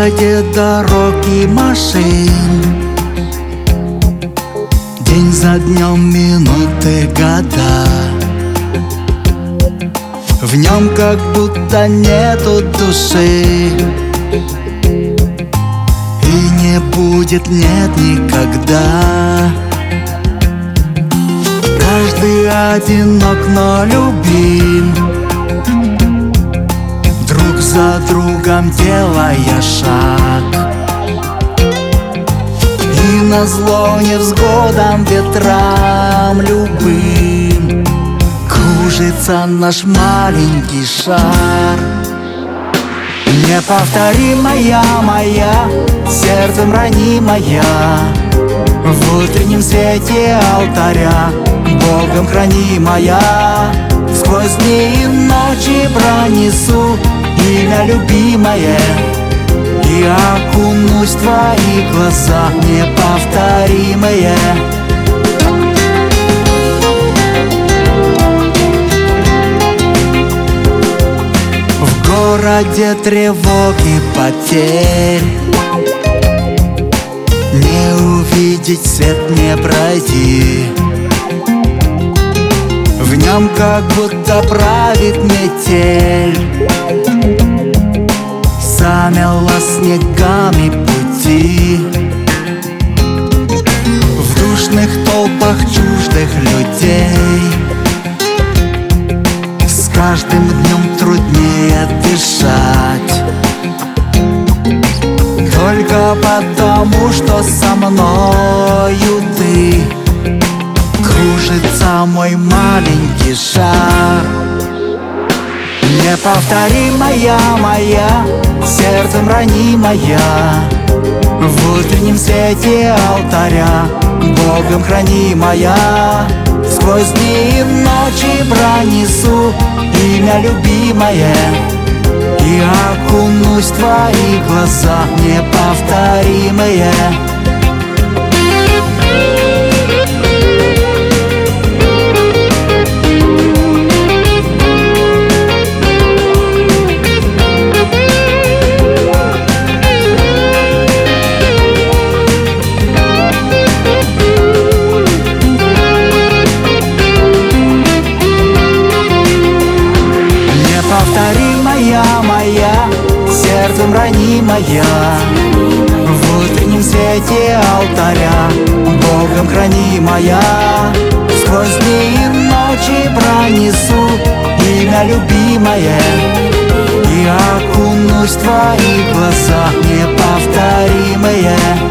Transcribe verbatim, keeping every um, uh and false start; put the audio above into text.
городе дорог и машин, день за днем, минуты, года. В нем как будто нету души, и не будет, нет никогда. Каждый одинок, но любим, друг за другом делая шаг. И назло невзгодам, ветрам любым кружится наш маленький шар. Неповторимая моя, сердцем ранимая, в утреннем свете алтаря Богом хранимая. Сквозь дни и ночи пронесу имя любимое и окунусь в твои глаза неповторимые. В городе тревог и потерь не увидеть свет, не пройти. В нем как будто правит метель, замела снегами пути. В душных толпах чуждых людей с каждым днем труднее дышать. Только потому, что со мною ты, кружится мой маленький шар. Неповторимая моя, сердцем ранимая, в утреннем свете алтаря Богом хранимая. Сквозь дни и ночи пронесу имя любимое и окунусь в твои глаза неповторимые. Неповторимая моя, сердцем ранимая, в утреннем свете алтаря Богом хранимая. Сквозь дни и ночи пронесу имя любимое и окунусь в твои глаза неповторимые.